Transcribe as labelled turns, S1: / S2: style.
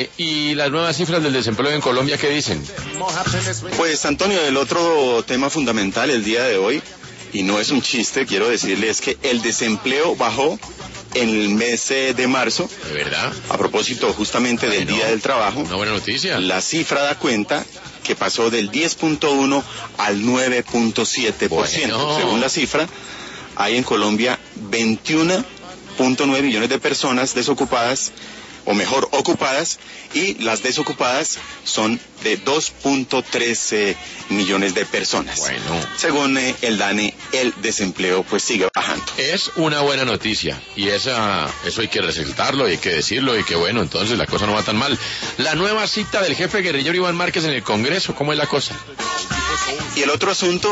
S1: ¿Y las nuevas cifras del desempleo en Colombia qué dicen?
S2: Pues Antonio, el otro tema fundamental el día de hoy, y no es un chiste, quiero decirle, es que el desempleo bajó en el mes de marzo.
S1: ¿De verdad?
S2: A propósito justamente del Día del Trabajo.
S1: Una buena noticia.
S2: La cifra da cuenta que pasó del 10.1 al 9.7%.
S1: Bueno.
S2: Según la cifra, hay en Colombia 21.9 millones de personas desocupadas, o mejor, ocupadas, y las desocupadas son de 2.13 millones de personas.
S1: Bueno.
S2: Según el DANE, el desempleo pues sigue bajando.
S1: Es una buena noticia, y eso hay que resaltarlo, y hay que decirlo, y que bueno, entonces la cosa no va tan mal. La nueva cita del jefe guerrillero Iván Márquez en el Congreso, ¿cómo es la cosa?
S2: Y el otro asunto